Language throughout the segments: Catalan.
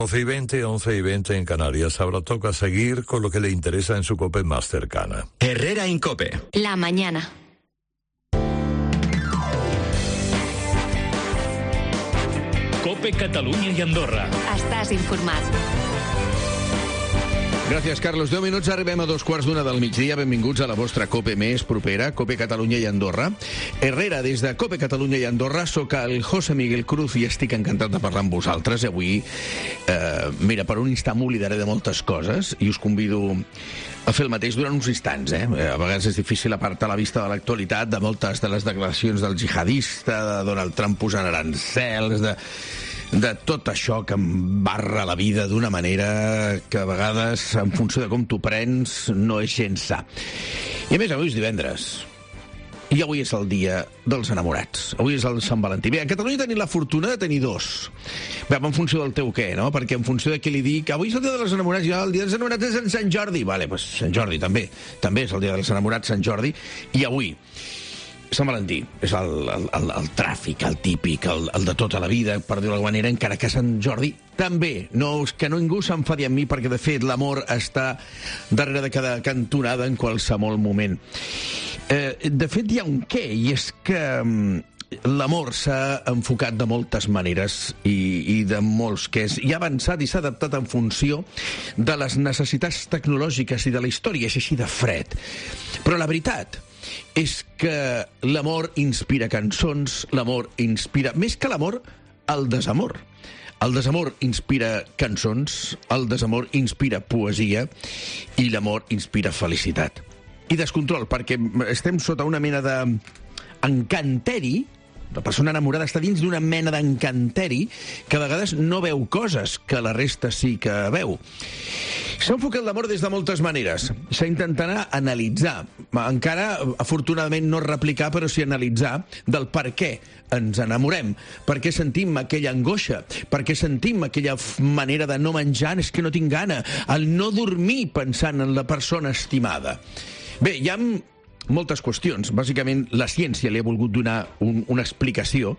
11:20, 11:20 en Canarias. Ahora toca seguir con lo que le interesa en su COPE más cercana. Herrera Incope. La mañana. COPE Catalunya i Andorra. Estàs informat. Gràcies, Carlos. 10 minuts, arribem a 2:15 del migdia. Benvinguts a la vostra COPE més propera, COPE Catalunya i Andorra. Herrera, des de COPE Catalunya i Andorra, sóc el José Miguel Cruz i estic encantat de parlar amb vosaltres. Avui, mira, per un instant m'oblidaré de moltes coses i us convido a fer el mateix durant uns instants. A vegades és difícil apartar la vista de l'actualitat, de moltes de les declaracions del jihadista, de Donald Trump posant arancels, de tot això que embarra la vida d'una manera que a vegades, en funció de com t'ho prens, no és gens sa. I a més, avui és divendres. I avui és el dia dels enamorats. Avui és el Sant Valentí. Bé, a Catalunya tenim la fortuna de tenir dos. Bé, en funció del teu què, no? Perquè en funció de què li dic, avui és el dia dels enamorats, ja el dia dels enamorats és en Sant Jordi. Vale, doncs Sant Jordi també. També és el dia dels enamorats, Sant Jordi. I avui, Sant Valentí és el tràfic, el típic, el de tota la vida, per dir-ho d'alguna manera, encara que Sant Jordi també. No, que ningú s'enfadi amb mi, perquè de fet l'amor està darrere de cada cantonada en qualsevol moment. De fet hi ha un què, i és que l'amor s'ha enfocat de moltes maneres i de molts quès, i ha avançat i s'ha adaptat en funció de les necessitats tecnològiques i de la història, és així de fred. Però la veritat és que l'amor inspira cançons, l'amor inspira... Més que l'amor, el desamor. El desamor inspira cançons, el desamor inspira poesia i l'amor inspira felicitat. I descontrol, perquè estem sota una mena d'encanteri. La persona enamorada està dins d'una mena d'encanteri que a vegades no veu coses que la resta sí que veu. S'ha enfocat l'amor des de moltes maneres. S'ha intentat analitzar, encara afortunadament no replicar, però sí analitzar del per què ens enamorem, per què sentim aquella angoixa, per què sentim aquella manera de no menjar, és que no tinc gana, el no dormir pensant en la persona estimada. Bé, hi ha moltes qüestions. Bàsicament, la ciència li ha volgut donar una explicació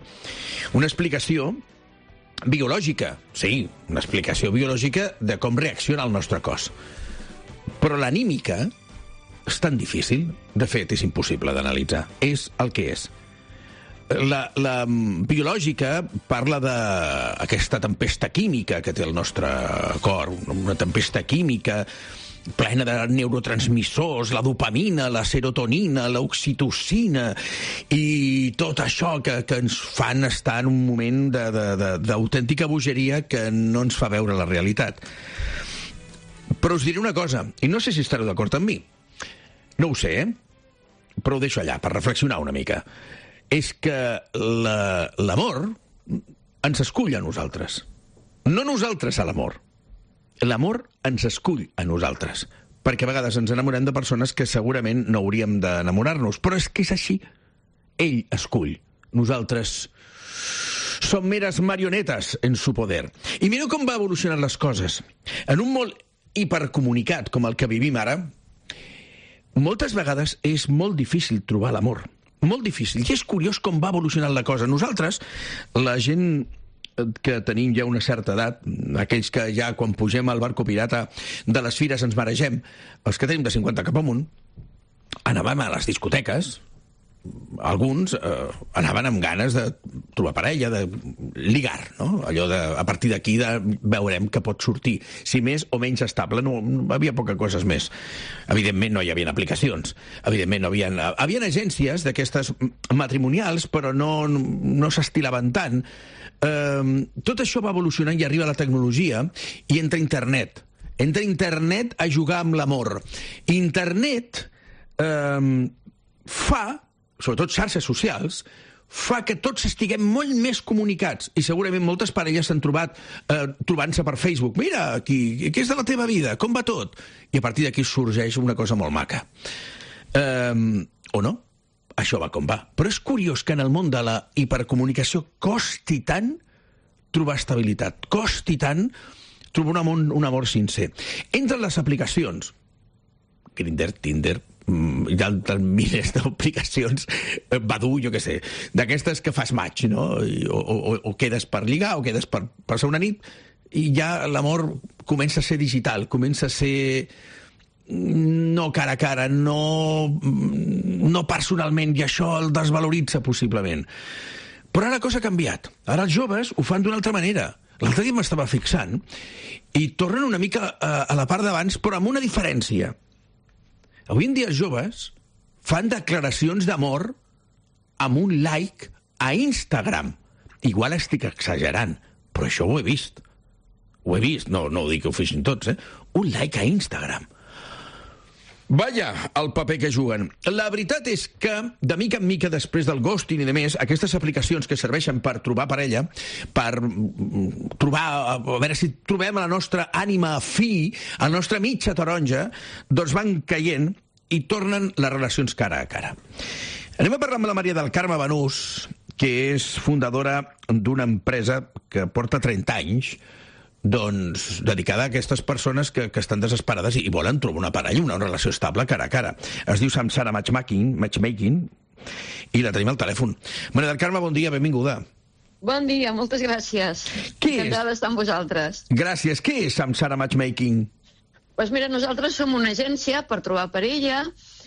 biològica, sí, una explicació biològica de com reacciona el nostre cos. Però l'anímica és tan difícil, de fet, és impossible d'analitzar. És el que és. La biològica parla d'aquesta tempesta química que té el nostre cor, una tempesta química plena de neurotransmissors, la dopamina, la serotonina, l'oxitocina i tot això que ens fan estar en un moment d'autèntica bogeria que no ens fa veure la realitat. Però us diré una cosa, i no sé si estareu d'acord amb mi. No ho sé, però ho deixo allà per reflexionar una mica. És que l'amor ens escull a nosaltres. No nosaltres a l'amor. L'amor ens escull a nosaltres, perquè a vegades ens enamorem de persones que segurament no hauríem d'enamorar-nos, però és que és així. Ell escull. Nosaltres som meres marionetes en su poder. I mireu com va evolucionar les coses. En un món hipercomunicat com el que vivim ara, moltes vegades és molt difícil trobar l'amor. Molt difícil. I és curiós com va evolucionar la cosa. Nosaltres, la gent que tenim ja una certa edat, aquells que ja quan pugem al barco pirata de les fires ens maregem, els que tenim de 50 cap amunt, anàvem a les discoteques, alguns anaven amb ganes de trobar parella, de ligar, no? Allò de, a partir d'aquí veurem que pot sortir. Si més o menys estable, no havia poca coses més. Evidentment no hi havia aplicacions, evidentment no hi havia agències d'aquestes matrimonials, però no s'estilaven tant. Tot això va evolucionant i arriba la tecnologia i entra internet a jugar amb l'amor. Internet fa, sobretot xarxes socials, fa que tots estiguem molt més comunicats i segurament moltes parelles s'han trobat trobant-se per Facebook. Mira, què és de la teva vida? Com va tot? I a partir d'aquí sorgeix una cosa molt maca. O no? Això va com va. Però és curiós que en el món de la hipercomunicació costi tant trobar estabilitat, costi tant trobar un amor sincer. Entren les aplicacions, Grindr, Tinder, hi ha milers d'aplicacions, Badoo, jo què sé, d'aquestes que fas match, no? O quedes per lligar, o quedes per passar una nit, i ja l'amor comença a ser digital, comença a ser no cara a cara, no personalment, i això el desvaloritza possiblement. Però ara la cosa ha canviat. Ara els joves ho fan d'una altra manera. L'altre dia m'estava fixant i tornen una mica a la part d'abans, però amb una diferència. Avui en dia els joves fan declaracions d'amor amb un like a Instagram. Igual estic exagerant, però això ho he vist. Ho he vist, no ho dic que ho feixin tots, Un like a Instagram. Vaja, el paper que juguen. La veritat és que, de mica en mica, després del ghosting i de més, aquestes aplicacions que serveixen per trobar parella, per trobar, a veure si trobem la nostra ànima fi, el nostre mitja taronja, doncs van caient i tornen les relacions cara a cara. Anem a parlar amb la Maria del Carme Banús, que és fundadora d'una empresa que porta 30 anys, doncs, dedicada a aquestes persones que estan desesperades i volen trobar una parella, una relació estable cara a cara. Es diu Samsara Matchmaking, i la tenim al telèfon. Maria del Carme, bon dia, benvinguda. Bon dia, moltes gràcies. Encantada d'estar amb vosaltres. Gràcies. Què és Samsara Matchmaking? Doncs mira, nosaltres som una agència per trobar parella.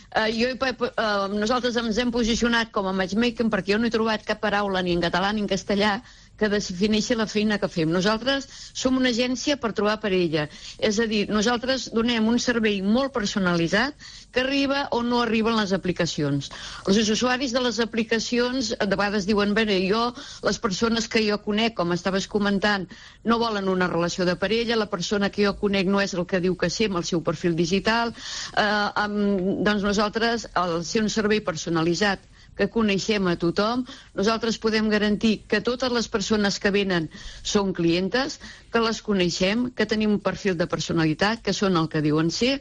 Nosaltres ens hem posicionat com a matchmaking perquè jo no he trobat cap paraula ni en català ni en castellà que defineixi la feina que fem. Nosaltres som una agència per trobar parella. És a dir, nosaltres donem un servei molt personalitzat que arriba o no arriben les aplicacions. Els usuaris de les aplicacions de vegades diuen, bé, les persones que jo conec, com estaves comentant, no volen una relació de parella, la persona que jo conec no és el que diu que sé amb el seu perfil digital. Doncs nosaltres, al ser un servei personalitzat que coneixem a tothom, nosaltres podem garantir que totes les persones que venen són clientes, que les coneixem, que tenim un perfil de personalitat, que són el que diuen ser.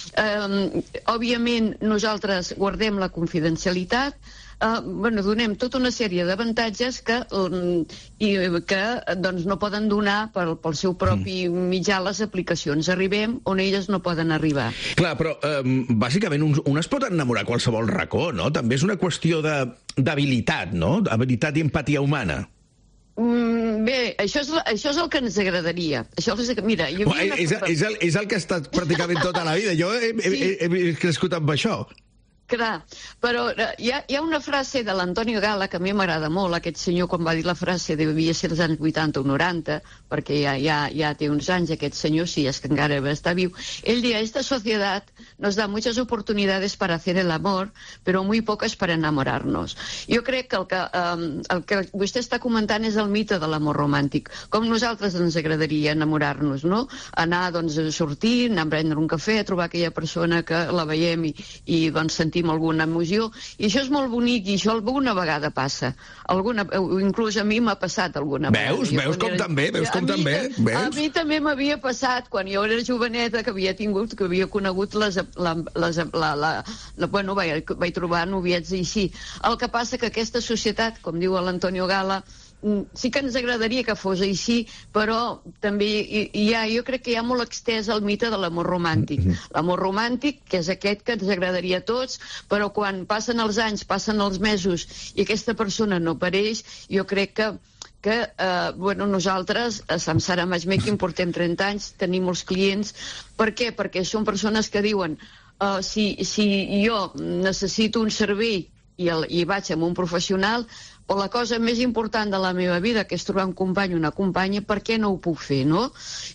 Òbviament, nosaltres guardem la confidencialitat, donem tota una sèrie d'avantatges que no poden donar pel seu propi mitjà les aplicacions. Arribem on elles no poden arribar. Clar, però bàsicament un es pot enamorar a qualsevol racó, no? També és una qüestió d'habilitat, no? Habilitat i empatia humana. Bé, això és el que ens agradaria. Mira, és el que ha estat pràcticament tota la vida. Jo he crescut amb això. Clar, però hi ha una frase de l'Antonio Gala que a mi m'agrada molt. Aquest senyor, quan va dir la frase, devia ser dels anys 80 o 90, perquè ja té uns anys, aquest senyor, sí, és que encara està viu. Ell diu, esta sociedad nos da muchas oportunidades para hacer el amor, pero muy pocas para enamorarnos. Jo crec que el que vostè està comentant és el mite de l'amor romàntic. Com nosaltres ens agradaria enamorar-nos, no? Anar, doncs, a sortir, anar a prendre un cafè, a trobar aquella persona que la veiem i doncs, sentim alguna emoció, i això és molt bonic, i això alguna vegada passa. Inclús a mi m'ha passat alguna vegada. Veus com també? A mi també m'havia passat, quan jo era joveneta, que havia conegut vaig trobar noviets i així. El que passa que aquesta societat, com diu l'Antonio Gala, sí que ens agradaria que fos així, però també jo crec que hi ha molt extès el mite de l'amor romàntic. L'amor romàntic, que és aquest que ens agradaria a tots, però quan passen els anys, passen els mesos i aquesta persona no apareix, jo crec que nosaltres a Samsara Matchmaking portem 30 anys, tenim molts clients. Per què? Perquè són persones que diuen si jo necessito un servei i vaig amb un professional, o la cosa més important de la meva vida, que és trobar un company o una companya, per què no ho puc fer, no?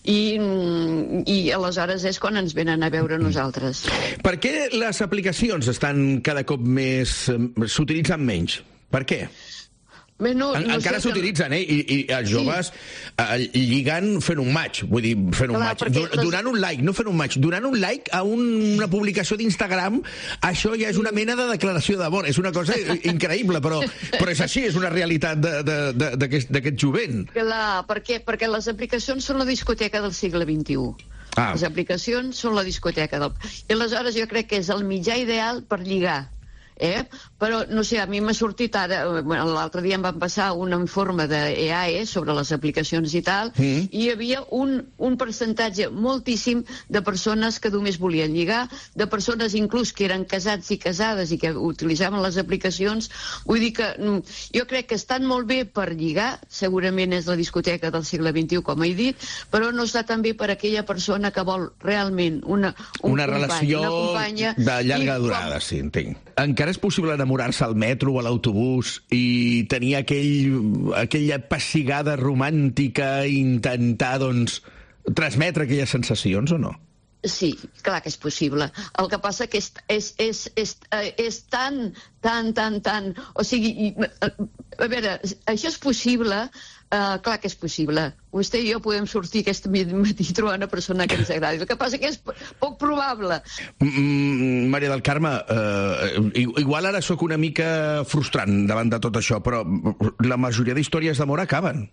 I aleshores és quan ens venen a veure nosaltres. Per què les aplicacions estan cada cop s'utilitzen menys? Per què? Encara s'utilitzen, i els joves lliguen fent un match, vull dir, fent un match, donant un like, no fent un match, donant un like a una publicació d'Instagram, això ja és una mena de declaració d'amor, és una cosa increïble, però és així, és una realitat d'aquest jovent. Clar, perquè les aplicacions són la discoteca del segle XXI. Les aplicacions són la discoteca I aleshores jo crec que és el mitjà ideal per lligar. Però, no sé, a mi m'ha sortit ara... L'altre dia em van passar un informe d'EAE sobre les aplicacions i tal, i hi havia un percentatge moltíssim de persones que només volien lligar, de persones inclús que eren casats i casades i que utilitzaven les aplicacions. Vull dir que jo crec que estan molt bé per lligar, segurament és la discoteca del segle XXI, com he dit, però no està tan bé per aquella persona que vol realment una relació de llarga durada, sí, entenc. Encara és possible enamorar-se al metro o a l'autobús i tenir aquella pessigada romàntica i intentar, doncs, transmetre aquelles sensacions, o no? Sí, clar que és possible. El que passa que és tan... O sigui, a veure, això és possible... clar que és possible. Vostè i jo podem sortir aquest matí i trobar una persona que ens agradi. El que passa que és poc probable. Maria del Carme, igual ara sóc una mica frustrant davant de tot això, però la majoria d'històries d'amor acaben.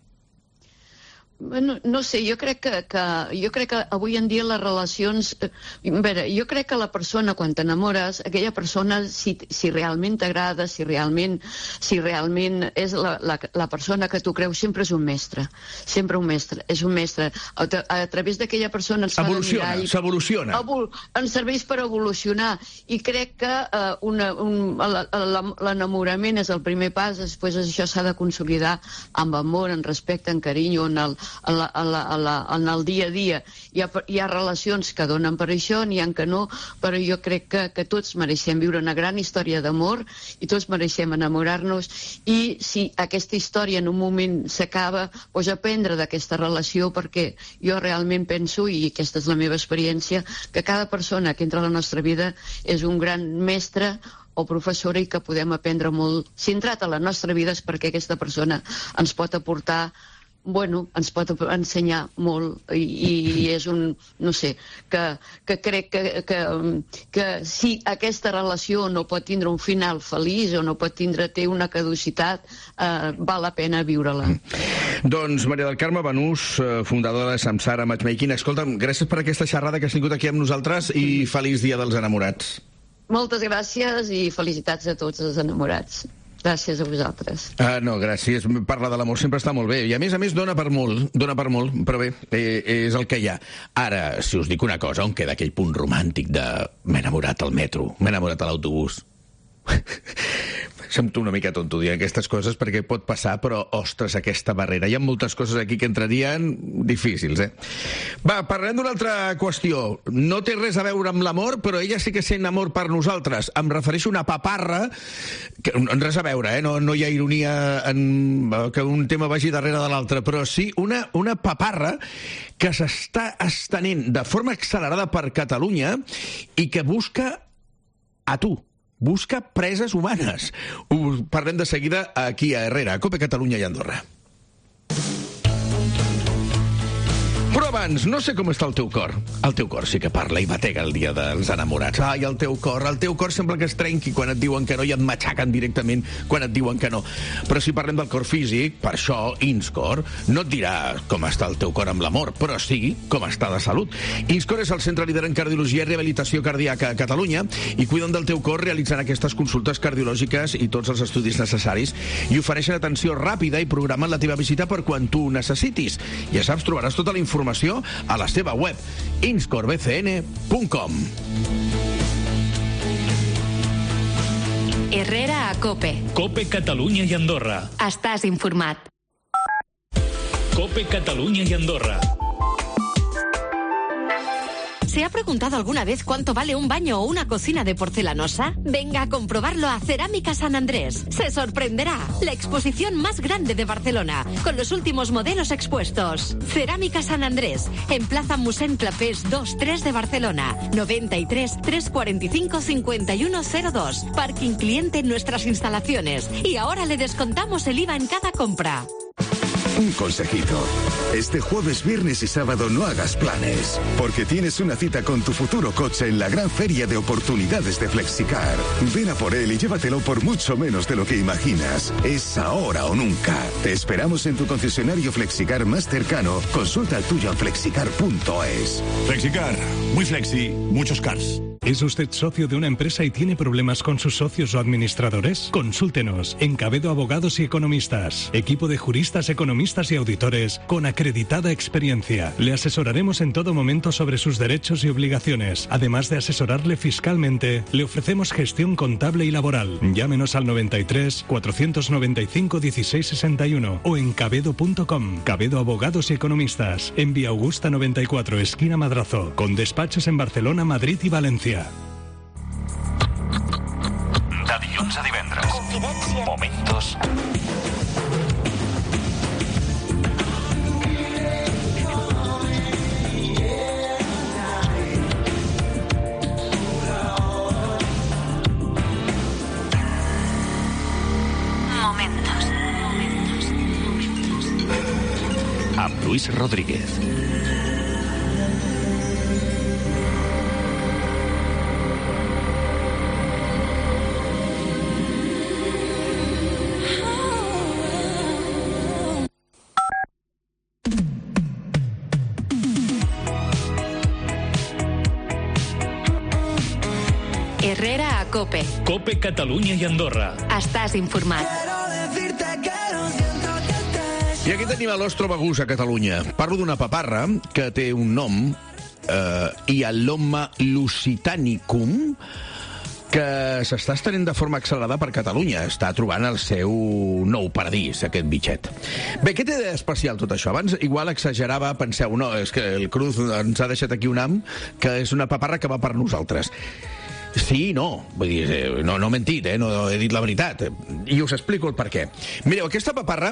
No sé, jo crec que avui en dia les relacions... A veure, jo crec que la persona, quan t'enamores, aquella persona, si realment t'agrada, si realment és la persona que tu creus, sempre és un mestre. Sempre un mestre. És un mestre. A través d'aquella persona ens fa de mirall. S'evoluciona. Ens serveix per evolucionar. I crec que l'enamorament és el primer pas, després això s'ha de consolidar amb amor, en respecte, en carinyo, en el dia a dia. Hi ha relacions que donen per això, n'hi ha que no, però jo crec que tots mereixem viure una gran història d'amor i tots mereixem enamorar-nos, i si aquesta història en un moment s'acaba, doncs aprendre d'aquesta relació, perquè jo realment penso, i aquesta és la meva experiència, que cada persona que entra a la nostra vida és un gran mestre o professora i que podem aprendre molt. Si ha entrat a la nostra vida és perquè aquesta persona ens pot aportar, ens pot ensenyar molt, i és no sé, que crec que si aquesta relació no pot tindre un final feliç o no pot té una caducitat, val la pena viure-la. Doncs Maria del Carme Banús, fundadora de Samsara Matchmaking, escolta'm, gràcies per aquesta xerrada que has tingut aquí amb nosaltres i feliç dia dels enamorats. Moltes gràcies i felicitats a tots els enamorats. Gràcies a vosaltres. No, gràcies. Parlar de l'amor sempre està molt bé. I a més dona per molt, però bé, és el que hi ha. Ara, si us dic una cosa, on queda aquell punt romàntic de m'he enamorat al metro, m'he enamorat a l'autobús? Sento una mica tonto dir aquestes coses perquè pot passar, però, ostres, aquesta barrera. Hi ha moltes coses aquí que entrarien difícils, Va, parlem d'una altra qüestió. No té res a veure amb l'amor, però ella sí que sent amor per nosaltres. Em refereixo a una paparra, que res a veure, no hi ha ironia en que un tema vagi darrere de l'altre, però sí una paparra que s'està estenent de forma accelerada per Catalunya i que busca a tu. Busca preses humanes. Ho parlem de seguida aquí a Herrera, a Cope Catalunya i Andorra. Però abans, no sé com està el teu cor. El teu cor sí que parla i batega el dia dels enamorats. Ai, el teu cor sembla que es trenqui quan et diuen que no i et matxaquen directament quan et diuen que no. Però si parlem del cor físic, per això Inscor no et dirà com està el teu cor amb l'amor, però sí com està de salut. Inscor és el centre líder en cardiologia i rehabilitació cardíaca a Catalunya i cuiden del teu cor realitzant aquestes consultes cardiològiques i tots els estudis necessaris i ofereixen atenció ràpida i programen la teva visita per quan tu ho necessitis. Ja saps, trobaràs tota la informació a la seva web inscorbcn.com. Herrera a Cope. Cope Catalunya i Andorra. Estàs informat. Cope Catalunya i Andorra. ¿Se ha preguntado alguna vez cuánto vale un baño o una cocina de porcelanosa? Venga a comprobarlo a Cerámica San Andrés. Se sorprenderá. La exposición más grande de Barcelona, con los últimos modelos expuestos. Cerámica San Andrés, en Plaza Mossèn Clapés 2-3 de Barcelona. 93 345 5102. Parking cliente en nuestras instalaciones. Y ahora le descontamos el IVA en cada compra. Un consejito. Este jueves, viernes y sábado no hagas planes, porque tienes una cita con tu futuro coche en la gran feria de oportunidades de Flexicar. Ven a por él y llévatelo por mucho menos de lo que imaginas. Es ahora o nunca. Te esperamos en tu concesionario Flexicar más cercano. Consulta el tuyo en flexicar.es. Flexicar. Muy flexi, muchos cars. ¿Es usted socio de una empresa y tiene problemas con sus socios o administradores? Consúltenos en Cabedo Abogados y Economistas. Equipo de juristas, economistas y auditores con acreditada experiencia. Le asesoraremos en todo momento sobre sus derechos y obligaciones. Además de asesorarle fiscalmente, le ofrecemos gestión contable y laboral. Llámenos al 93 495 1661 o en cabedo.com. Cabedo Abogados y Economistas. En Vía Augusta 94, esquina Madrazo. Con despachos en Barcelona, Madrid y Valencia. De dilluns a divendres. Confidència. Momentos. Amb Luis Rodríguez. Herrera a COPE. COPE Catalunya i Andorra. Estàs informat. I aquí tenim l'Ostrobagus a Catalunya. Parlo d'una paparra que té un nom, Hyalomma lusitanicum, que s'està estenent de forma accelerada per Catalunya. Està trobant el seu nou paradís, aquest bitxet. Bé, què té d'especial tot això? Abans igual exagerava, penseu, no, és que el Cruz ens ha deixat aquí un ham, que és una paparra que va per nosaltres. Sí, no, vull dir, no he mentit, no he dit la veritat, i us explico el per què. Mireu, aquesta paparra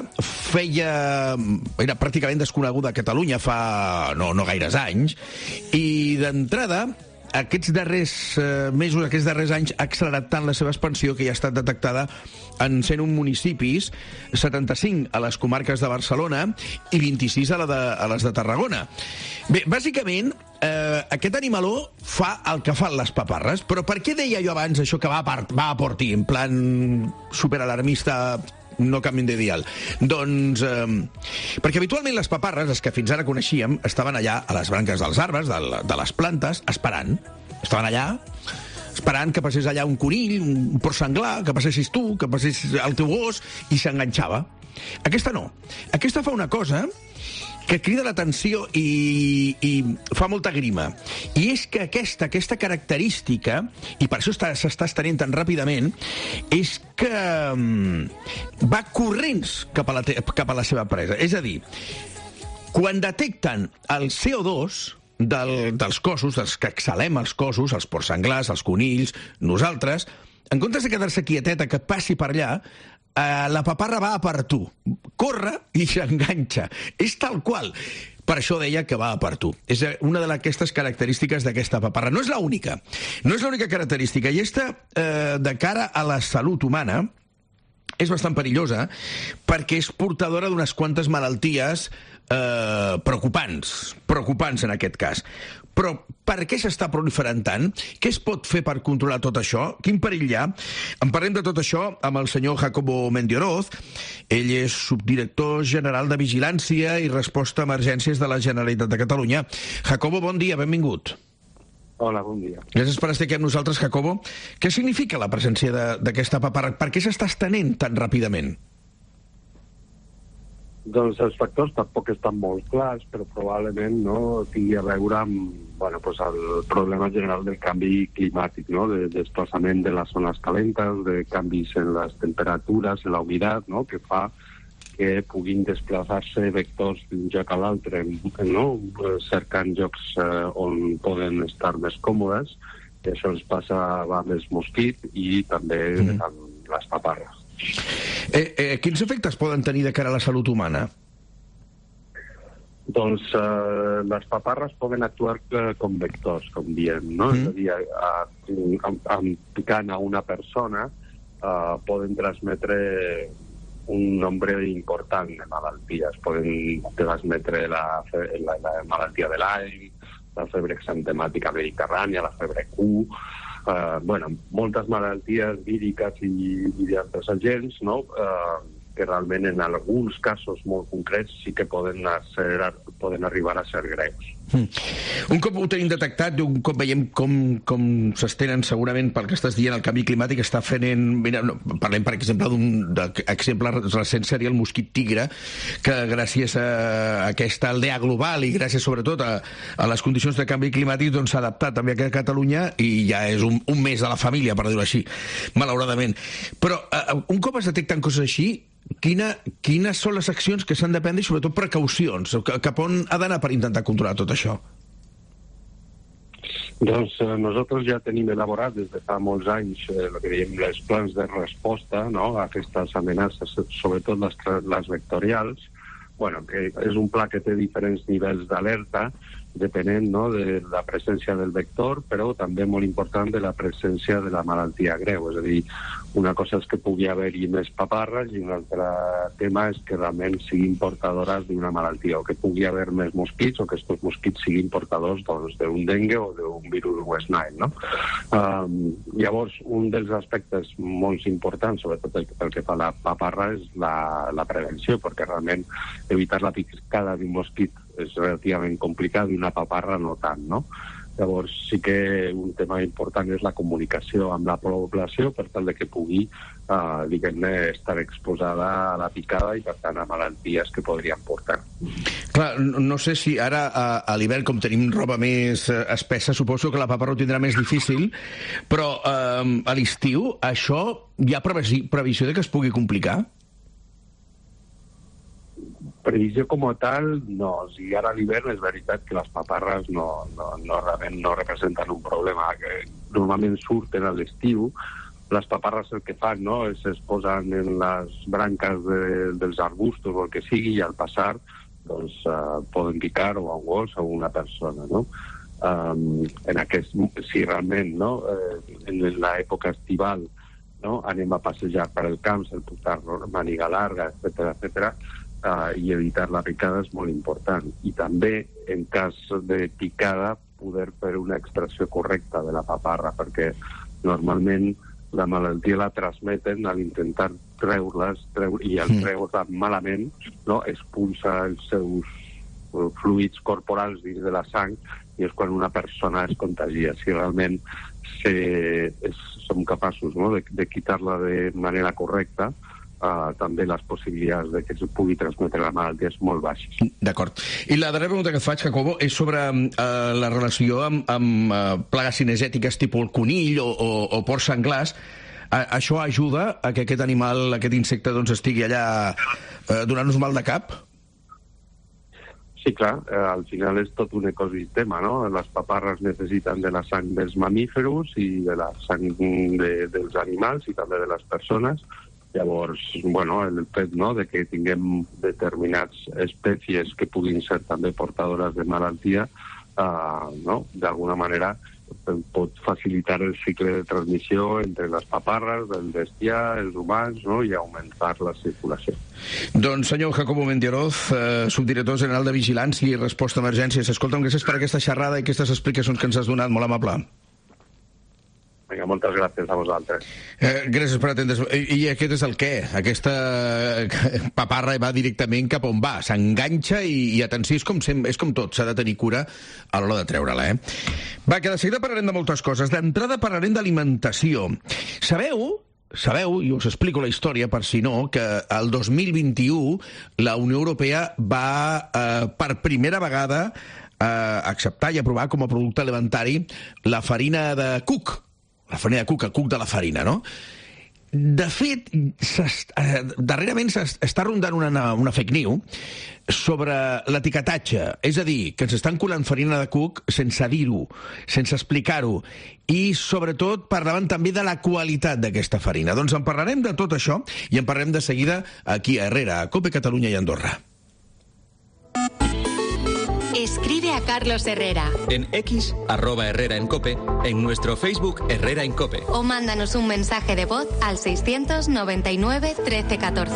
era pràcticament desconeguda a Catalunya fa no gaires anys, i d'entrada aquests darrers mesos, aquests darrers anys, ha accelerat tant la seva expansió que ja ha estat detectada en 101 municipis, 75 a les comarques de Barcelona i 26 a les de Tarragona. Bé, bàsicament, aquest animaló fa el que fan les paparres, però per què deia jo abans això que va a porti, en plan superalarmista, no canvien de dial? Doncs perquè habitualment les paparres, les que fins ara coneixíem, estaven allà a les branques dels arbres, de les plantes, esperant. Estaven allà esperant que passés allà un conill, un porc senglar, que passessis tu, que passés el teu gos, i s'enganxava. Aquesta no. Aquesta fa una cosa que crida l'atenció i fa molta grima. I és que aquesta característica, i per això s'està estenent tan ràpidament, és que va corrents cap a la seva presa. És a dir, quan detecten el CO2 dels cossos, dels que exhalem els cossos, els porcs senglars, els conills, nosaltres, en comptes de quedar-se quieteta que passi per allà, la paparra va a per tu. Corre i s'enganxa. És tal qual. Per això deia que va a per tu. És una d'aquestes característiques d'aquesta paparra. No és l'única. No és l'única característica. I de cara a la salut humana, és bastant perillosa perquè és portadora d'unes quantes malalties preocupants en aquest cas. Però per què s'està proliferant tant? Què es pot fer per controlar tot això? Quin perill hi ha? En parlem de tot això amb el senyor Jacobo Mendioroz. Ell és subdirector general de Vigilància i Resposta a Emergències de la Generalitat de Catalunya. Jacobo, bon dia, benvingut. Hola, bon dia. Gràcies per estar aquí amb nosaltres, Jacobo. Què significa la presència d'aquesta paparra? Per què s'està estenent tan ràpidament? Doncs els factors tampoc estan molt clars, però probablement tingui a veure amb el problema general del canvi climàtic, de desplaçament de les zones calentes, de canvis en les temperatures, en la humitat, que fa que puguin desplaçar-se vectors d'un lloc a l'altre, cercant llocs on poden estar més còmodes. I això ens passa amb els mosquits i també amb les paparres. Quins efectes poden tenir de cara a la salut humana? Doncs les paparres poden actuar com vectors, com diem, no? És a dir, picant a una persona poden transmetre un nombre important de malalties. Poden transmetre la malaltia de Lyme, la febre exantemàtica mediterrània, la febre Q, moltes malalties víriques i d'altres agents, que realment en alguns casos molt concrets sí que poden arribar a ser greus. Un cop ho tenim detectat, un cop veiem com s'estenen segurament pel que estàs dient el canvi climàtic, està fent... Mira, parlem, per exemple, d'un exemple recent seria el mosquit tigre, que gràcies a aquesta aldea global i gràcies sobretot a les condicions de canvi climàtic doncs s'ha adaptat també a Catalunya i ja és un mes de la família, per dir-ho així, malauradament. Però un cop es detecten coses així, quines són les accions que s'han de prendre i sobretot precaucions? Cap on ha d'anar per intentar controlar tot això? Doncs nosaltres ja tenim elaborat des de fa molts anys el que diem els plans de resposta, no?, a aquestes amenaces, sobretot les vectorials, que és un pla que té diferents nivells d'alerta, depenent, no?, de la presència del vector, però també molt important de la presència de la malaltia greu. És a dir, una cosa és que pugui haver-hi més paparres i un altre tema és que realment siguin portadores d'una malaltia, o que pugui haver més mosquits o que aquests mosquits siguin portadors d'un dengue o d'un virus West Nile, no? Llavors, un dels aspectes molt importants, sobretot pel que fa a la paparra, és la prevenció, perquè realment evitar la picada d'un mosquit és relativament complicat i una paparra no tant, no? Llavors sí que un tema important és la comunicació amb la població per tal de que pugui, diguem-ne, estar exposada a la picada i per tant a malalties que podrien portar. Clar, no sé si ara a l'hivern, com tenim roba més espessa, suposo que la paparra ho tindrà més difícil, però a l'estiu això hi ha previsió de que es pugui complicar? Previsió com a tal, no. O sigui, ara a l'hivern és veritat que les paparres realment no representen un problema, que normalment surten a l'estiu. Les paparres el que fan, no?, és es posen en les branques dels arbustos o el que sigui i al passar doncs, poden picar o a un gos o a una persona, no? Si realment, no?, en l'època estival, no?, anem a passejar per el camp, el portar màniga larga, etcètera, i evitar la picada és molt important. I també, en cas de picada, poder fer una extracció correcta de la paparra, perquè normalment la malaltia la transmeten a l'intentar treure-la malament, no?, expulsa els seus fluids corporals dins de la sang i és quan una persona es contagia. Si realment som capaços, no?, de quitar-la de manera correcta, també les possibilitats de que es pugui transmetre la malaltia és molt baixes. D'acord. I la darrera pregunta que et faig, Jacobo, és sobre la relació amb plagues cinegètiques tipus el conill o porcs senglars. Això ajuda a que aquest animal, aquest insecte, doncs estigui allà donant-nos mal de cap? Sí, clar, al final és tot un ecosistema, no? Les paparres necessiten de la sang dels mamíferos i de la sang dels animals i també de les persones. Llavors, el fet, no?, de que tinguem determinats espècies que puguin ser també portadores de malaltia, d'alguna manera pot facilitar el cicle de transmissió entre les paparres, del bestiar, els humans, no?, i augmentar la circulació. Doncs, senyor Jacobo Mendioroz, subdirector general de Vigilància i Resposta a Emergències, escolta'm, gràcies per aquesta xerrada i aquestes explicacions que ens has donat, molt amable. Vinga, moltes gràcies a vosaltres. Gràcies per atendre's. I aquest és el què? Aquesta paparra va directament cap on va. S'enganxa i atenció, és com tot. S'ha de tenir cura a l'hora de treure-la, Va, que de seguida parlarem de moltes coses. D'entrada parlarem d'alimentació. Sabeu, i us explico la història per si no, que el 2021 la Unió Europea va per primera vegada acceptar i aprovar com a producte alimentari la farina de cuc. La farina de cuc, el cuc de la farina, no? De fet, darrerament està rondant una fake news sobre l'etiquetatge. És a dir, que ens estan colant farina de cuc sense dir-ho, sense explicar-ho. I, sobretot, parlaven també de la qualitat d'aquesta farina. Doncs en parlarem de tot això i en parlarem de seguida aquí a Herrera, a COPE Catalunya i Andorra. Escribe a Carlos Herrera. En X, @Herrera en Cope, en nuestro Facebook Herrera en Cope. O mándanos un mensaje de voz al 699 13 14.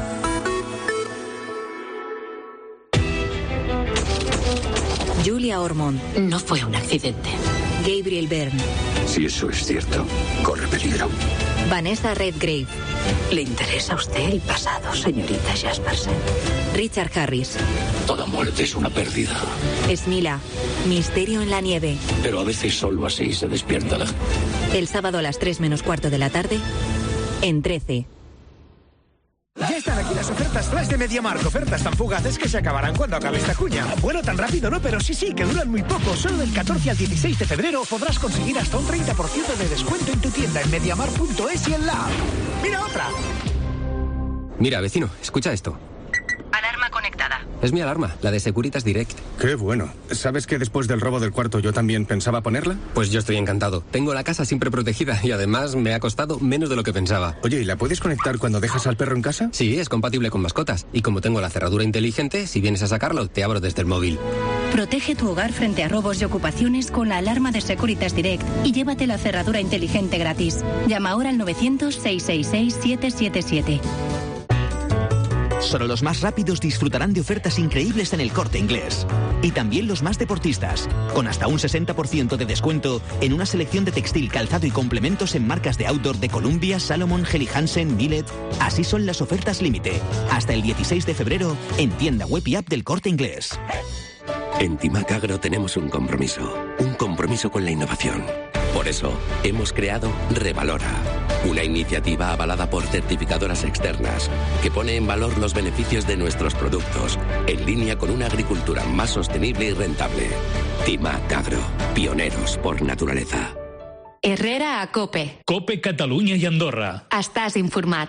Julia Ormond. No fue un accidente. Gabriel Byrne. Si eso es cierto, corre peligro. Vanessa Redgrave. ¿Le interesa a usted el pasado, señorita Jaspersen? Richard Harris. Toda muerte es una pérdida. Smila. Misterio en la nieve. Pero a veces solo así se despierta la gente. El sábado a las 3:15 de la tarde, en 13. Ya están aquí las ofertas flash de MediaMarkt. Ofertas tan fugaces que se acabarán cuando acabe esta cuña. Bueno, tan rápido no, pero sí, que duran muy poco. Solo del 14 al 16 de febrero podrás conseguir hasta un 30% de descuento en tu tienda en MediaMarkt.es y en la app. ¡Mira otra! Mira, vecino, escucha esto. Alarma conectada. Es mi alarma, la de Securitas Direct. Qué bueno. ¿Sabes que después del robo del cuarto yo también pensaba ponerla? Pues yo estoy encantado. Tengo la casa siempre protegida y además me ha costado menos de lo que pensaba. Oye, ¿y la puedes conectar cuando dejas al perro en casa? Sí, es compatible con mascotas. Y como tengo la cerradura inteligente, si vienes a sacarlo, te abro desde el móvil. Protege tu hogar frente a robos y ocupaciones con la alarma de Securitas Direct y llévate la cerradura inteligente gratis. Llama ahora al 900-666-777. Solo los más rápidos disfrutarán de ofertas increíbles en El Corte Inglés. Y también los más deportistas, con hasta un 60% de descuento en una selección de textil, calzado y complementos en marcas de outdoor de Columbia, Salomon, Helly Hansen, Millet. Así son las ofertas límite. Hasta el 16 de febrero en tienda web y app del Corte Inglés. En Timac Agro tenemos un compromiso con la innovación. Por eso, hemos creado Revalora, una iniciativa avalada por certificadoras externas que pone en valor los beneficios de nuestros productos, en línea con una agricultura más sostenible y rentable. Timac Agro, pioneros por naturaleza. Herrera a COPE. COPE Catalunya i Andorra. Estàs informat.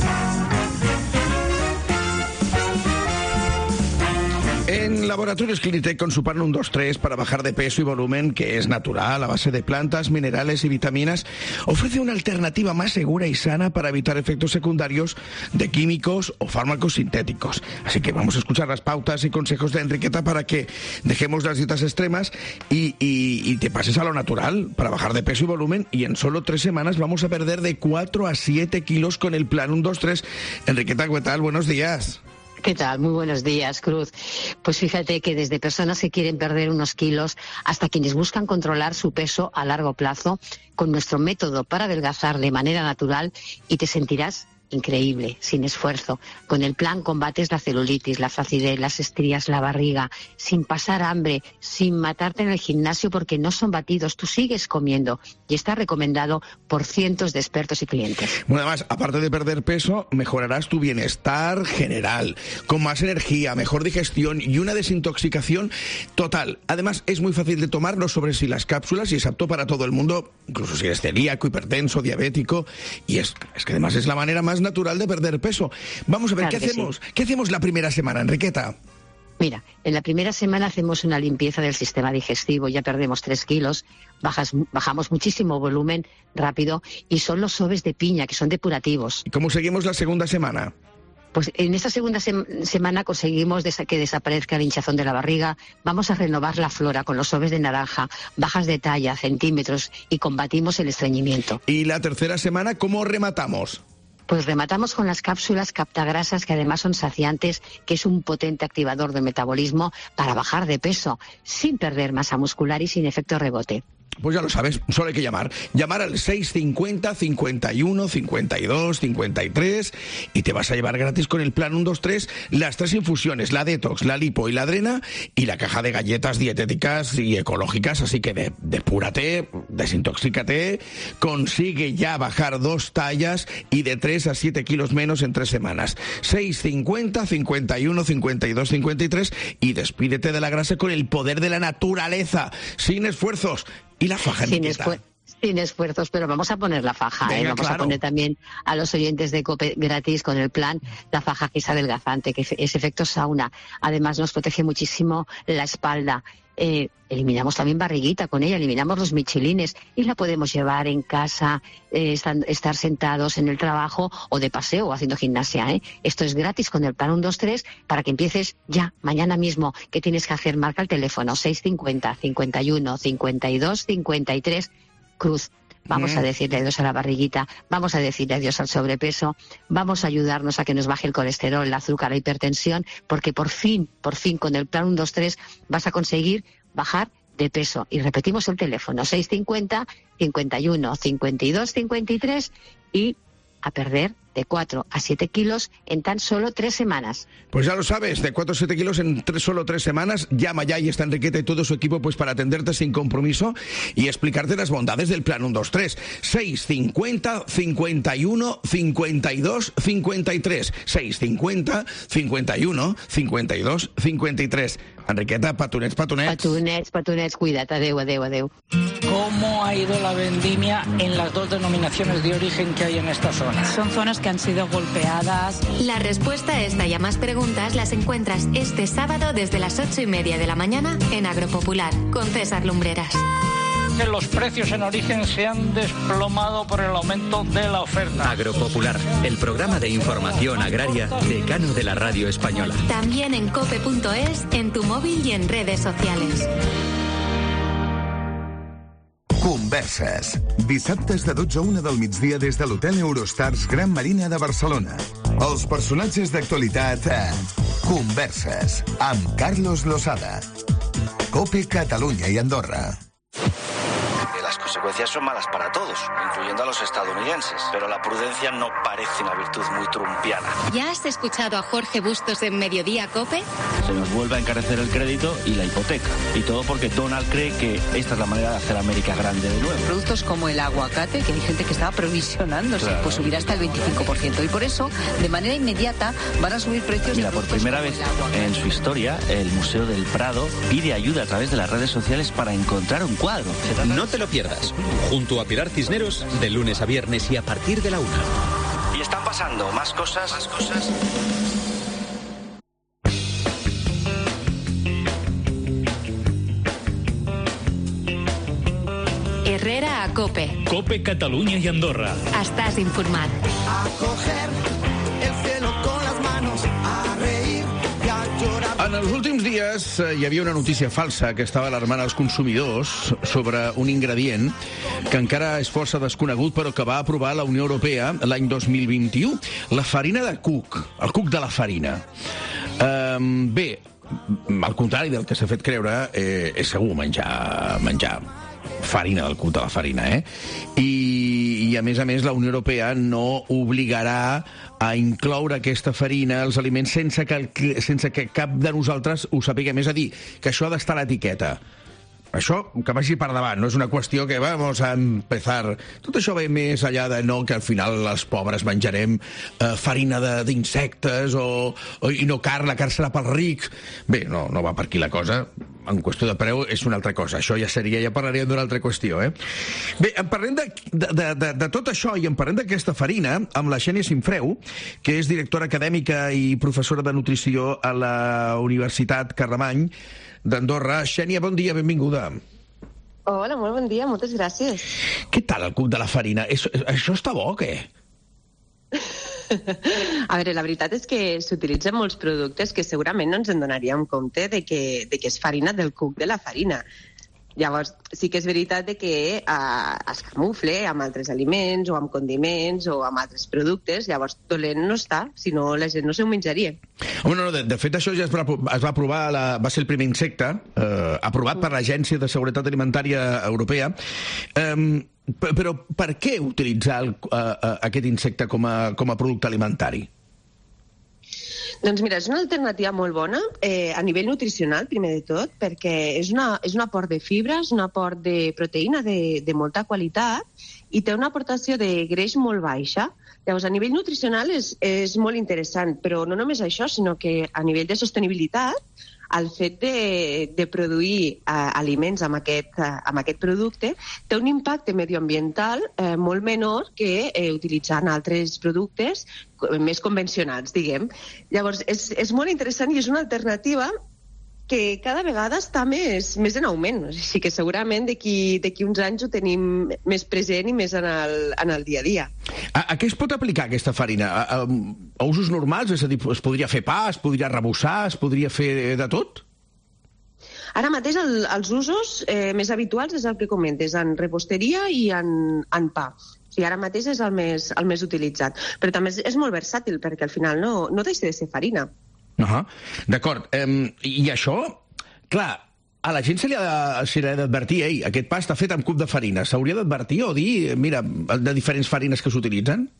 En Laboratorios Clinitec con su plan 1-2-3 para bajar de peso y volumen, que es natural, a base de plantas, minerales y vitaminas, ofrece una alternativa más segura y sana para evitar efectos secundarios de químicos o fármacos sintéticos. Así que vamos a escuchar las pautas y consejos de Enriqueta para que dejemos las dietas extremas y te pases a lo natural para bajar de peso y volumen, y en solo 3 semanas vamos a perder de 4 a 7 kilos con el plan 1-2-3. Enriqueta, ¿qué tal? Buenos días. ¿Qué tal? Muy buenos días, Cruz. Pues fíjate que desde personas que quieren perder unos kilos hasta quienes buscan controlar su peso a largo plazo, con nuestro método para adelgazar de manera natural, y te sentirás increíble, sin esfuerzo. Con el plan combates la celulitis, la flacidez, las estrías, la barriga, sin pasar hambre, sin matarte en el gimnasio porque no son batidos. Tú sigues comiendo y está recomendado por cientos de expertos y clientes. Bueno, además, aparte de perder peso, mejorarás tu bienestar general, con más energía, mejor digestión y una desintoxicación total. Además, es muy fácil de tomar los sobres y las cápsulas y es apto para todo el mundo, incluso si eres celíaco, hipertenso, diabético, y es que además es la manera más natural de perder peso. Vamos a ver, claro, ¿qué hacemos? Sí. ¿Qué hacemos la primera semana, Enriqueta? Mira, en la primera semana hacemos una limpieza del sistema digestivo, ya perdemos 3 kilos, bajamos muchísimo volumen rápido, y son los sobres de piña, que son depurativos. ¿Y cómo seguimos la segunda semana? Pues en esta segunda semana conseguimos que desaparezca el hinchazón de la barriga, vamos a renovar la flora con los sobres de naranja, bajas de talla, centímetros, y combatimos el estreñimiento. ¿Y la tercera semana cómo rematamos? Pues rematamos con las cápsulas captagrasas, que además son saciantes, que es un potente activador del metabolismo para bajar de peso, sin perder masa muscular y sin efecto rebote. Pues ya lo sabes, solo hay que llamar. Llamar al 650 51 52 53 y te vas a llevar gratis con el plan 1-2-3 las 3 infusiones, la detox, la lipo y la drena, y la caja de galletas dietéticas y ecológicas. Así que depúrate, desintoxícate, consigue ya bajar 2 tallas y de 3 a 7 kilos menos en 3 semanas. 650 51 52 53 y despídete de la grasa con el poder de la naturaleza, sin esfuerzos. ¿Y la faja, Enriqueta? Sin esfuerzos, pero vamos a poner la faja. Venga, vamos claro. A poner también a los oyentes de COPE gratis con el plan la faja, que es adelgazante, que es efecto sauna. Además nos protege muchísimo la espalda. Eliminamos también barriguita con ella, eliminamos los michelines, y la podemos llevar en casa, estar sentados en el trabajo o de paseo o haciendo gimnasia. Esto es gratis con el plan 1-2-3 para que empieces ya, mañana mismo. ¿Qué tienes que hacer? Marca el teléfono 650 51 52 53, Cruz. Vamos a decirle adiós a la barriguita, vamos a decirle adiós al sobrepeso, vamos a ayudarnos a que nos baje el colesterol, el azúcar, la hipertensión, porque por fin, con el plan 1-2-3 vas a conseguir bajar de peso. Y repetimos el teléfono, 650 51 52 53, y a perder de 4 a 7 kilos en tan solo 3 semanas. Pues ya lo sabes, de 4 a 7 kilos en solo 3 semanas. Llama ya y está Enriqueta y todo su equipo pues para atenderte sin compromiso y explicarte las bondades del plan 123. 650 51 52 53. 650 51 52 53. Enriqueta, petonets. Petonets, cuida't. Adeu. ¿Cómo ha ido la vendimia en las dos denominaciones de origen que hay en esta zona? Son zonas que han sido golpeadas. La respuesta a esta y a más preguntas las encuentras este sábado desde las 8:30 de la mañana en Agropopular, con César Lumbreras. Que los precios en origen se han desplomado por el aumento de la oferta. Agropopular, el programa de información agraria decano de la radio española. También en cope.es, en tu móvil y en redes sociales. Converses. Dissabtes de 12 a 1 del migdia des de l'Hotel Eurostars Gran Marina de Barcelona. Els personatges d'actualitat a Converses, amb Carlos Losada. COPE Catalunya i Andorra. Las consecuencias son malas para todos, incluyendo a los estadounidenses, pero la prudencia no parece una virtud muy trumpiana. ¿Ya has escuchado a Jorge Bustos en Mediodía COPE? Se nos vuelve a encarecer el crédito y la hipoteca, y todo porque Donald cree que esta es la manera de hacer América grande de nuevo. Productos como el aguacate, que hay gente que estaba provisionándose, claro, pues subirá hasta el 25%, y por eso, de manera inmediata, van a subir precios. Mira, por primera vez en su historia, el Museo del Prado pide ayuda a través de las redes sociales para encontrar un cuadro. No te lo pierdas. Junto a Pilar Cisneros, de lunes a viernes y a partir de la 1. Y están pasando más cosas. Herrera a COPE. COPE Catalunya i Andorra. Estàs informat. A coger el cielo con las manos, a reír y a llorar. En els últims dies hi havia una notícia falsa que estava alarmant els consumidors sobre un ingredient que encara és força desconegut però que va aprovar la Unió Europea l'any 2021, la farina de cuc, el cuc de la farina. Bé, al contrari del que s'ha fet creure, és segur menjar farina del cuc de la farina, I a més, la Unió Europea no obligarà a incloure aquesta farina als aliments sense que cap de nosaltres ho sapiguem. És a dir, que això ha d'estar a l'etiqueta. Això, que vagi per davant, no és una qüestió que vamos a empezar. Tot això ve més allà de no que al final els pobres menjarem farina d'insectes i no carn, la carn serà pel ric. Bé, no va per aquí la cosa. En qüestió de preu és una altra cosa. Això ja parlaríem d'una altra qüestió, Bé, en parlem de tot això i en parlem d'aquesta farina amb la Xènia Simfreu, que és directora acadèmica i professora de nutrició a la Universitat Carlemany d'Andorra. Xènia, bon dia, benvinguda. Hola, molt bon dia, moltes gràcies. Què tal el cuc de la farina? Això està bo o què? A veure, la veritat és que s'utilitzen molts productes que segurament no ens en donaríem compte de que és farina del cuc de la farina. Llavors, sí que és veritat que es camufle amb altres aliments o amb condiments o amb altres productes. Llavors, dolent no està, si no la gent no s'ho menjaria. No, de fet, això ja es va aprovar, va ser el primer insecte aprovat per l'Agència de Seguretat Alimentària Europea. Però per què utilitzar aquest insecte com a producte alimentari? Doncs mira, és una alternativa molt bona a nivell nutricional, primer de tot, perquè és un aport de fibra, és un aport de proteïna de molta qualitat i té una aportació de greix molt baixa. Llavors, a nivell nutricional és molt interessant, però no només això, sinó que a nivell de sostenibilitat, el fet de produir aliments amb aquest producte té un impacte medioambiental molt menor que utilitzant altres productes més convencionals, diguem. Llavors, és molt interessant i és una alternativa que cada vegada està més en augment. Així que segurament d'aquí uns anys ho tenim més present i més en el dia a dia. A què es pot aplicar aquesta farina? A usos normals? És a dir, es podria fer pa, es podria rebossar, es podria fer de tot? Ara mateix els usos més habituals és el que comentes, en reposteria i en pa. O sigui, ara mateix és el més utilitzat. Però també és molt versàtil, perquè al final no deixa de ser farina. D'acord. I això, clar, A la gent se li ha d'advertir, ei, aquest pa està fet amb cup de farina. S'hauria d'advertir o dir, mira, de diferents farines que s'utilitzen?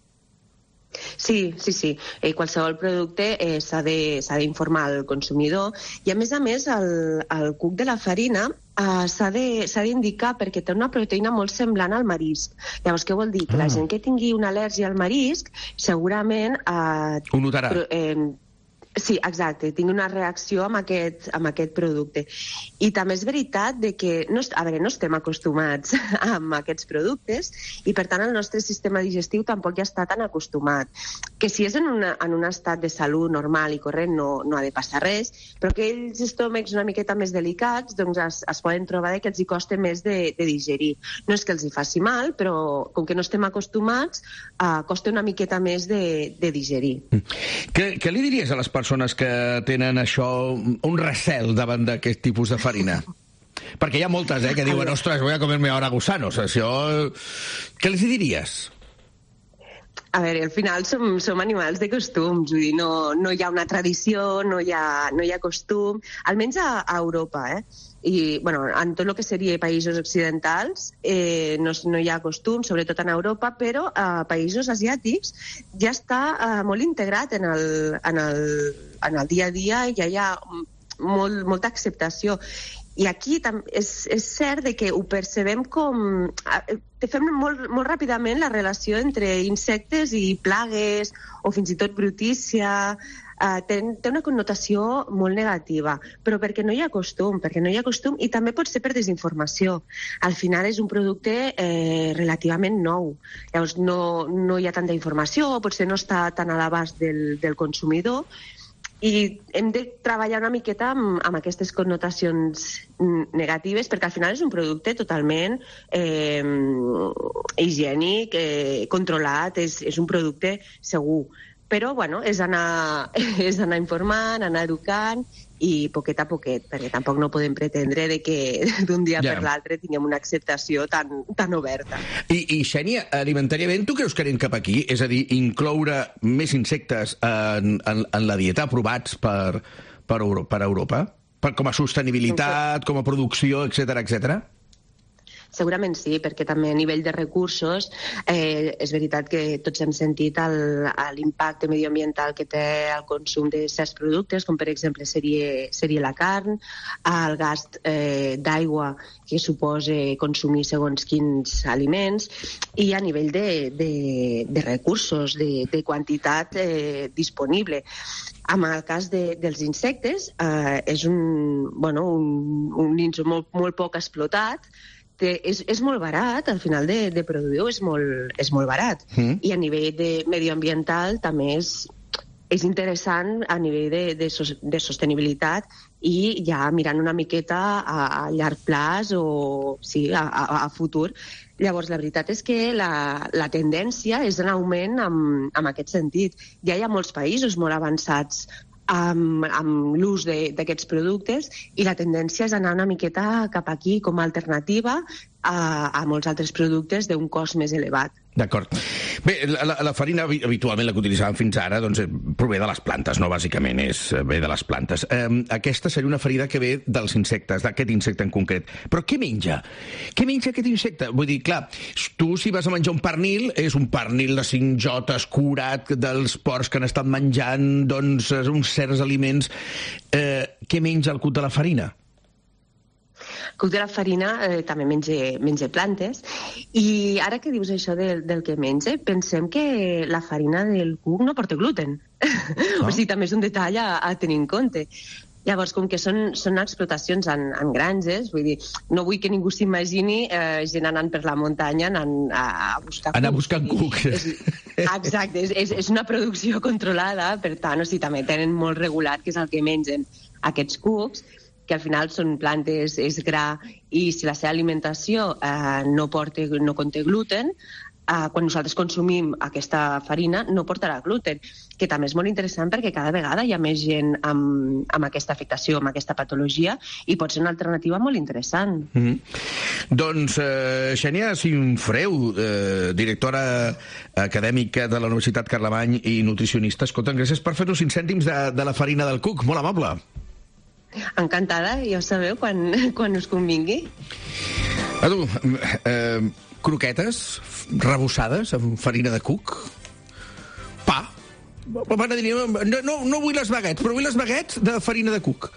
Sí. Qualsevol producte s'ha d'informar al consumidor i, a més, el cuc de la farina s'ha d'indicar perquè té una proteïna molt semblant al marisc. Llavors, què vol dir? Que la gent que tingui una al·lèrgia al marisc segurament... Ho notarà. Sí, exacte, tinc una reacció amb aquest producte. I també és veritat que no estem acostumats amb aquests productes i, per tant, el nostre sistema digestiu tampoc hi està tan acostumat. Que si és en un estat de salut normal i corrent no ha de passar res, però aquells estómacs una miqueta més delicats doncs es poden trobar que els hi costa més de digerir. No és que els hi faci mal, però com que no estem acostumats, costa una miqueta més de digerir. Què li diries a les persones que tenen això, un recel davant d'aquest tipus de farina? Perquè hi ha moltes, que diuen, ostres, voy a comerme ahora gusanos. Això... Què els diries? A veure, al final som animals de costums, vull dir, no hi ha una tradició, no hi ha costum, almenys a Europa, I, bueno, en tot el que seria països occidentals no hi ha costum, sobretot en Europa, però a països asiàtics ja està molt integrat en el dia a dia i ja hi ha molta acceptació. I aquí és cert que ho percebem com... Fem molt ràpidament la relació entre insectes i plagues o fins i tot brutícia. Té una connotació molt negativa, però perquè no hi ha costum, i també pot ser per desinformació. Al final és un producte relativament nou. Llavors no hi ha tanta informació, potser no està tan a l'abast del consumidor, i hem de treballar una miqueta amb aquestes connotacions negatives, perquè al final és un producte totalment higiènic, controlat, és un producte segur. Però, bueno, és anar informant, anar educant i poquet a poquet, perquè tampoc no podem pretendre que d'un dia per l'altre tinguem una acceptació tan oberta. I Xènia, alimentàriament, tu creus que anem cap aquí? És a dir, incloure més insectes en la dieta aprovats per Europa? Com a sostenibilitat, com a producció, etcètera? Segurament sí, perquè també a nivell de recursos és veritat que tots hem sentit l'impacte medioambiental que té el consum de certs productes, com per exemple seria la carn, el gast d'aigua que suposa consumir segons quins aliments, i a nivell de recursos, de quantitat disponible. En el cas dels insectes, és un nínxol molt poc explotat, és molt barat, al final de produir és molt barat. I a nivell medioambiental també és interessant a nivell de sostenibilitat i ja mirant una miqueta a llarg plaç o sí, a futur. Llavors, la veritat és que la tendència és en augment en aquest sentit. Ja hi ha molts països molt avançats amb l'ús d'aquests productes i la tendència és anar una miqueta cap aquí com a alternativa a molts altres productes d'un cost més elevat. D'acord. Bé, la farina habitualment la que utilitzàvem fins ara doncs, prové de les plantes, no? Bàsicament ve de les plantes. Aquesta seria una farina que ve dels insectes, d'aquest insecte en concret. Però què menja? Què menja aquest insecte? Vull dir, clar, tu si vas a menjar un pernil, és un pernil de 5 jotes curat dels porcs que han estat menjant doncs, uns certs aliments. Què menja el cuc de la farina? El cuc de la farina també menja plantes, i ara que dius això del que menja, pensem que la farina del cuc no porta gluten. O sigui, també és un detall a tenir en compte. Llavors, com que són explotacions en granges, vull dir, no vull que ningú s'imagini gent anant per la muntanya a buscar cucs. Anar buscant cucs. Exacte, és una producció controlada, per tant, o sigui, també tenen molt regulat què és el que mengen aquests cucs, que al final són plantes, és gra, i si la seva alimentació no conté gluten, quan nosaltres consumim aquesta farina no portarà gluten, que també és molt interessant perquè cada vegada hi ha més gent amb aquesta afectació, amb aquesta patologia, i pot ser una alternativa molt interessant. Doncs, Xènia Sinfreu, directora acadèmica de la Universitat Carlemany i nutricionista, escolta, gràcies per fer-nos 5 cèntims de la farina del cuc, molt amable. Encantada, ja ho sabeu, quan us convingui. Edu, croquetes rebossades amb farina de cuc, pa. No vull les baguettes, però vull les baguettes de farina de cuc.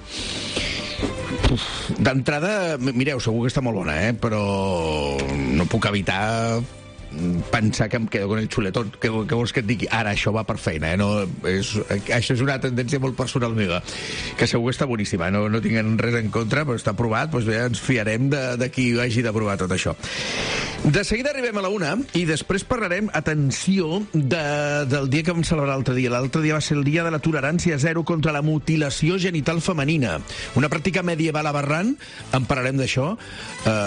D'entrada, mireu, segur que està molt bona, però no puc evitar pensar que em quedo con el chuletón. Què vols que et digui? Ara, això va per feina, això és una tendència molt personal meva, que segur que està boníssima, no tinc res en contra, però està provat, doncs bé, ens fiarem de qui hagi de provar tot això. De seguida arribem a la 1 i després parlarem, atenció, del dia que vam celebrar l'altre dia. L'altre dia va ser el dia de la tolerància zero contra la mutilació genital femenina. Una pràctica medieval aberrant, en parlarem d'això,